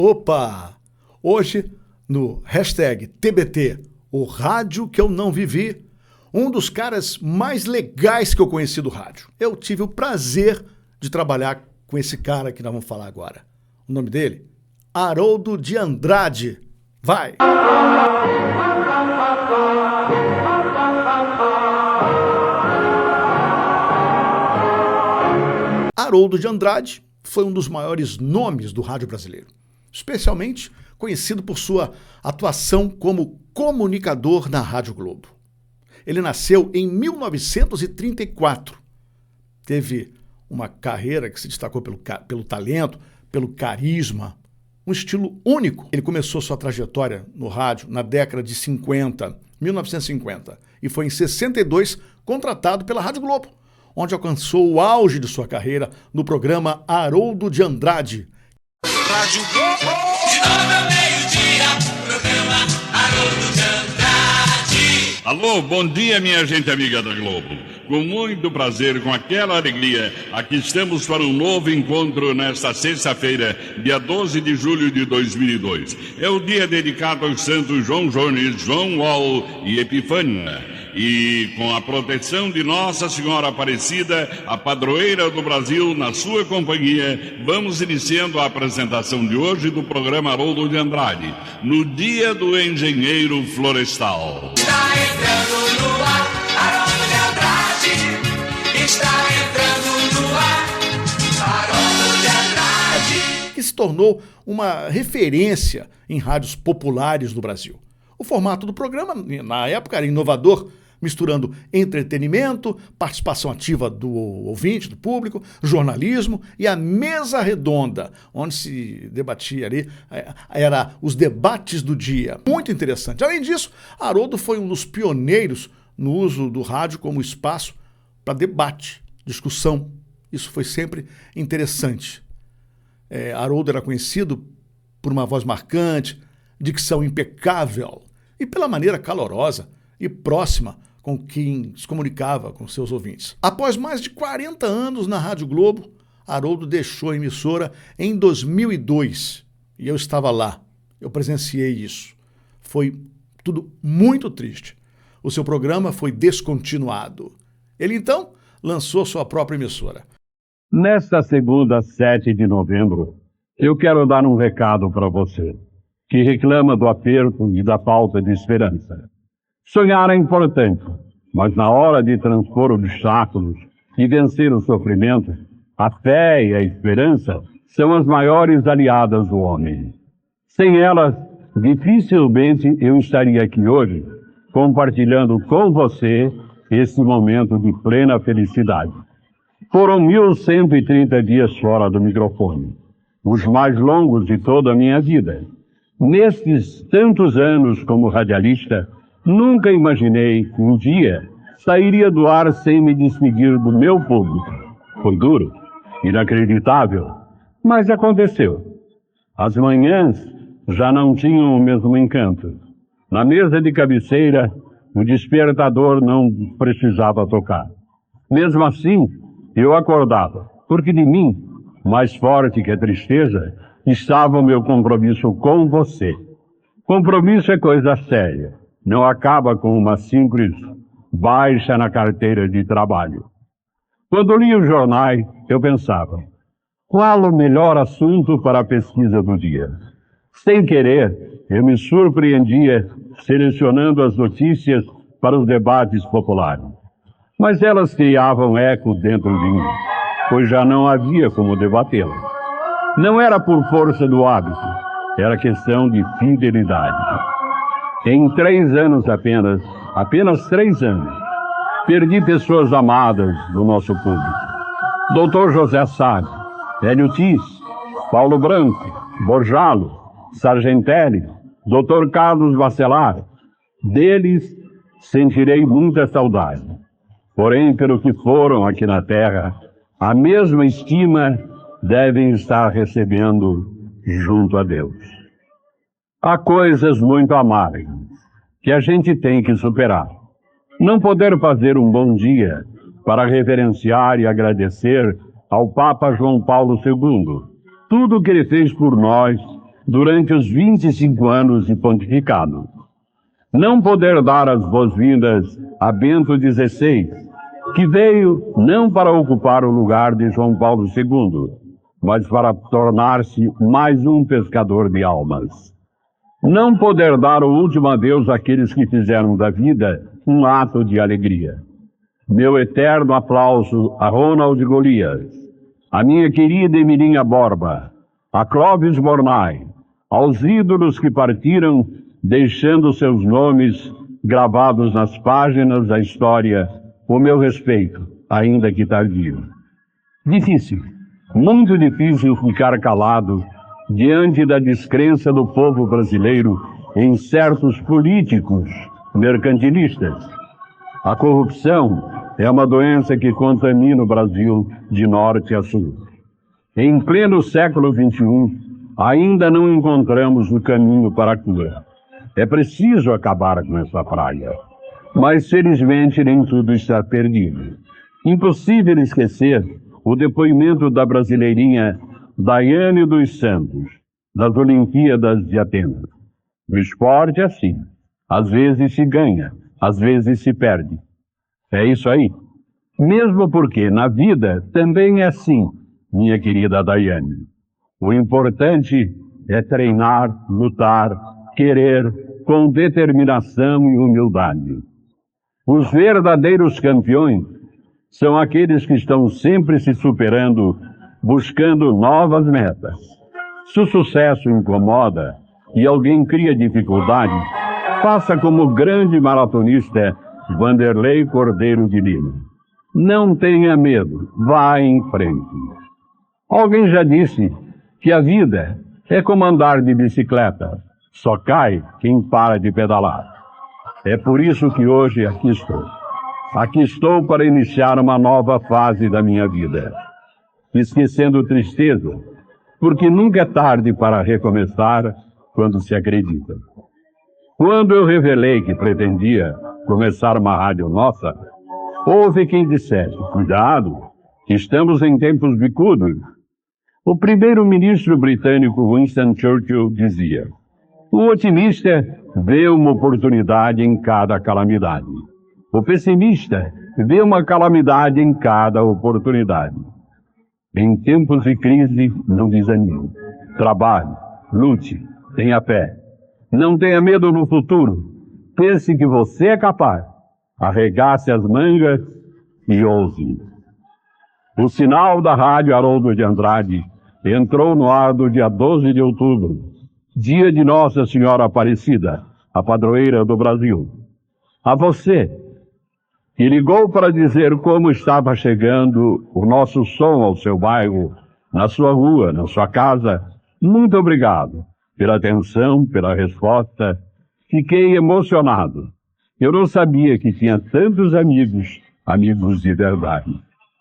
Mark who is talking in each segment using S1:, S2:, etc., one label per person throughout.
S1: Opa! Hoje, no hashtag TBT, o rádio que eu não vivi, um dos caras mais legais que eu conheci do rádio. Eu tive o prazer de trabalhar com esse cara que nós vamos falar agora. O nome dele? Haroldo de Andrade. Vai! Haroldo de Andrade foi um dos maiores nomes do rádio brasileiro, especialmente conhecido por sua atuação como comunicador na Rádio Globo. Ele nasceu em 1934. Teve uma carreira que se destacou pelo talento, pelo carisma, um estilo único. Ele começou sua trajetória no rádio na década de 1950, e foi em 62 contratado pela Rádio Globo, onde alcançou o auge de sua carreira no programa Haroldo de Andrade.
S2: Rádio Globo, de 9 ao meio-dia, programa Haroldo de Andrade.
S3: Alô, bom dia, minha gente amiga da Globo. Com muito prazer, com aquela alegria, aqui estamos para um novo encontro nesta sexta-feira, dia 12 de julho de 2002. É o dia dedicado aos santos João Jones, João Wall e Epifânia. E com a proteção de Nossa Senhora Aparecida, a padroeira do Brasil, na sua companhia, vamos iniciando a apresentação de hoje do programa Haroldo de Andrade, no Dia do Engenheiro Florestal.
S2: Está entrando no ar, Haroldo de Andrade. Está entrando no ar, Haroldo de Andrade.
S1: Que se tornou uma referência em rádios populares do Brasil. O formato do programa, na época, era inovador, misturando entretenimento, participação ativa do ouvinte, do público, jornalismo e a mesa redonda, onde se debatia ali, era os debates do dia. Muito interessante. Além disso, Haroldo foi um dos pioneiros no uso do rádio como espaço para debate, discussão. Isso foi sempre interessante. Haroldo era conhecido por uma voz marcante, dicção impecável e pela maneira calorosa e próxima com quem se comunicava com seus ouvintes. Após mais de 40 anos na Rádio Globo, Haroldo deixou a emissora em 2002 e eu estava lá, eu presenciei isso. Foi tudo muito triste. O seu programa foi descontinuado. Ele então lançou sua própria emissora.
S4: Nesta segunda, 7 de novembro, eu quero dar um recado para você, que reclama do aperto e da falta de esperança. Sonhar é importante, mas na hora de transpor obstáculos e vencer o sofrimento, a fé e a esperança são as maiores aliadas do homem. Sem elas, dificilmente eu estaria aqui hoje, compartilhando com você esse momento de plena felicidade. Foram 1.130 dias fora do microfone, os mais longos de toda a minha vida. Nestes tantos anos como radialista, nunca imaginei que um dia sairia do ar sem me despedir do meu público. Foi duro, inacreditável, mas aconteceu. As manhãs já não tinham o mesmo encanto. Na mesa de cabeceira, o despertador não precisava tocar. Mesmo assim, eu acordava, porque de mim, mais forte que a tristeza, estava o meu compromisso com você. Compromisso é coisa séria. Não acaba com uma simples baixa na carteira de trabalho. Quando li os jornais, eu pensava, qual o melhor assunto para a pesquisa do dia? Sem querer, eu me surpreendia selecionando as notícias para os debates populares. Mas elas criavam eco dentro de mim, pois já não havia como debatê-las. Não era por força do hábito, era questão de fidelidade. Em 3 anos apenas 3 anos, perdi pessoas amadas do nosso público. Dr. José Sá, Hélio Tis, Paulo Branco, Borjalo, Sargentelli, Dr. Carlos Bacelar. Deles sentirei muita saudade. Porém, pelo que foram aqui na Terra, a mesma estima devem estar recebendo junto a Deus. Há coisas muito amargas que a gente tem que superar. Não poder fazer um bom dia para reverenciar e agradecer ao Papa João Paulo II tudo o que ele fez por nós durante os 25 anos de pontificado. Não poder dar as boas-vindas a Bento XVI, que veio não para ocupar o lugar de João Paulo II, mas para tornar-se mais um pescador de almas. Não poder dar o último adeus àqueles que fizeram da vida um ato de alegria. Meu eterno aplauso a Ronald Golias, a minha querida Emilinha Borba, a Clóvis Bornai, aos ídolos que partiram, deixando seus nomes gravados nas páginas da história, o meu respeito, ainda que tardio. Difícil, muito difícil ficar calado diante da descrença do povo brasileiro em certos políticos mercantilistas. A corrupção é uma doença que contamina o Brasil de norte a sul. Em pleno século XXI, ainda não encontramos o caminho para a cura. É preciso acabar com essa praga. Mas, felizmente, nem tudo está perdido. Impossível esquecer o depoimento da brasileirinha Daiane dos Santos, das Olimpíadas de Atenas. O esporte é assim. Às vezes se ganha, às vezes se perde. É isso aí. Mesmo porque na vida também é assim, minha querida Daiane. O importante é treinar, lutar, querer, com determinação e humildade. Os verdadeiros campeões são aqueles que estão sempre se superando, buscando novas metas. Se o sucesso incomoda e alguém cria dificuldade, faça como o grande maratonista Vanderlei Cordeiro de Lima. Não tenha medo, vá em frente. Alguém já disse que a vida é como andar de bicicleta. Só cai quem para de pedalar. É por isso que hoje aqui estou. Aqui estou para iniciar uma nova fase da minha vida. Esquecendo tristeza, porque nunca é tarde para recomeçar quando se acredita. Quando eu revelei que pretendia começar uma rádio nossa, houve quem dissesse, cuidado, estamos em tempos bicudos. O primeiro-ministro britânico Winston Churchill dizia: o otimista vê uma oportunidade em cada calamidade. O pessimista vê uma calamidade em cada oportunidade. Em tempos de crise, não desanime. Trabalhe, lute, tenha fé. Não tenha medo no futuro. Pense que você é capaz. Arregace as mangas e ouse. O sinal da Rádio Haroldo de Andrade entrou no ar do dia 12 de outubro, dia de Nossa Senhora Aparecida, a padroeira do Brasil. A você, que ligou para dizer como estava chegando o nosso som ao seu bairro, na sua rua, na sua casa, muito obrigado pela atenção, pela resposta. Fiquei emocionado. Eu não sabia que tinha tantos amigos, amigos de verdade.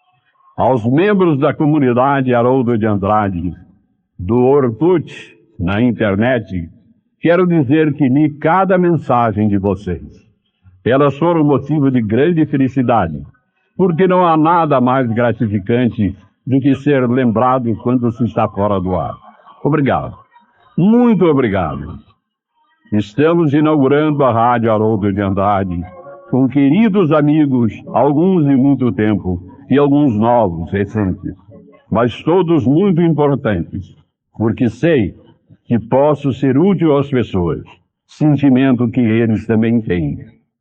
S4: Aos membros da comunidade Haroldo de Andrade, do Orkut, na internet, quero dizer que li cada mensagem de vocês. Elas foram motivo de grande felicidade, porque não há nada mais gratificante do que ser lembrado quando se está fora do ar. Obrigado. Muito obrigado. Estamos inaugurando a Rádio Haroldo de Andrade com queridos amigos, alguns de muito tempo e alguns novos, recentes, mas todos muito importantes, porque sei que posso ser útil às pessoas, sentimento que eles também têm.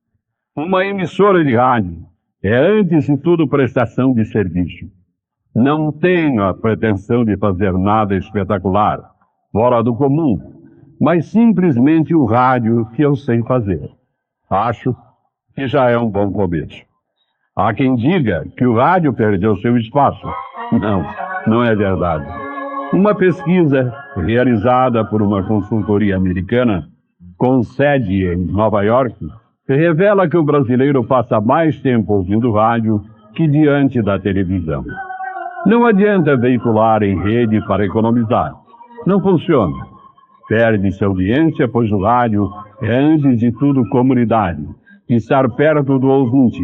S4: Uma emissora de rádio é, antes de tudo, prestação de serviço. Não tenho a pretensão de fazer nada espetacular, fora do comum, mas simplesmente o rádio que eu sei fazer. Acho que já é um bom começo. Há quem diga que o rádio perdeu seu espaço. Não, não é verdade. Uma pesquisa realizada por uma consultoria americana, com sede em Nova York, revela que o brasileiro passa mais tempo ouvindo rádio que diante da televisão. Não adianta veicular em rede para economizar. Não funciona. Perde-se audiência, pois o rádio é, antes de tudo, comunidade. Estar perto do ouvinte.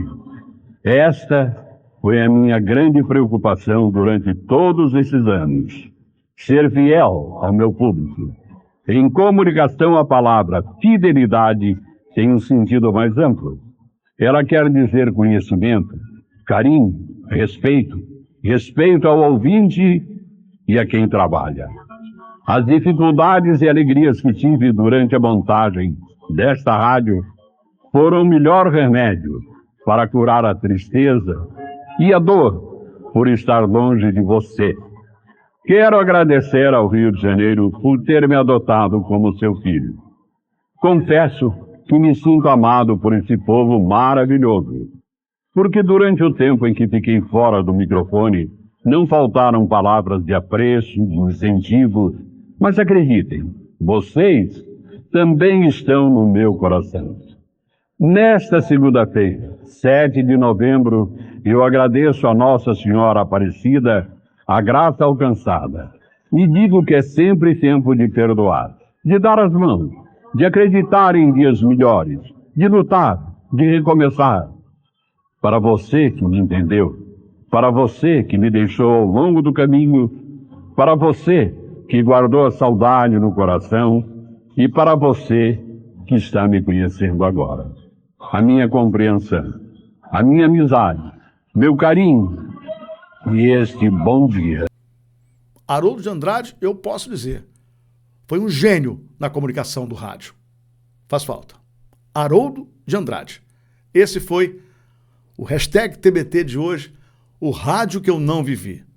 S4: Esta foi a minha grande preocupação durante todos esses anos. Ser fiel ao meu público. Em comunicação, a palavra fidelidade tem um sentido mais amplo. Ela quer dizer conhecimento, carinho, respeito ao ouvinte e a quem trabalha. As dificuldades e alegrias que tive durante a montagem desta rádio foram o melhor remédio para curar a tristeza e a dor por estar longe de você. Quero agradecer ao Rio de Janeiro por ter me adotado como seu filho. Confesso que me sinto amado por esse povo maravilhoso, porque durante o tempo em que fiquei fora do microfone, não faltaram palavras de apreço, de incentivo, mas acreditem, vocês também estão no meu coração. Nesta segunda-feira, 7 de novembro, eu agradeço a Nossa Senhora Aparecida a graça alcançada e digo que é sempre tempo de perdoar, de dar as mãos, de acreditar em dias melhores, de lutar, de recomeçar. Para você que me entendeu, para você que me deixou ao longo do caminho, para você que guardou a saudade no coração e para você que está me conhecendo agora. A minha compreensão, a minha amizade, meu carinho e este bom dia.
S1: Haroldo de Andrade, eu posso dizer, foi um gênio na comunicação do rádio. Faz falta. Haroldo de Andrade. Esse foi o hashtag TBT de hoje, o rádio que eu não vivi.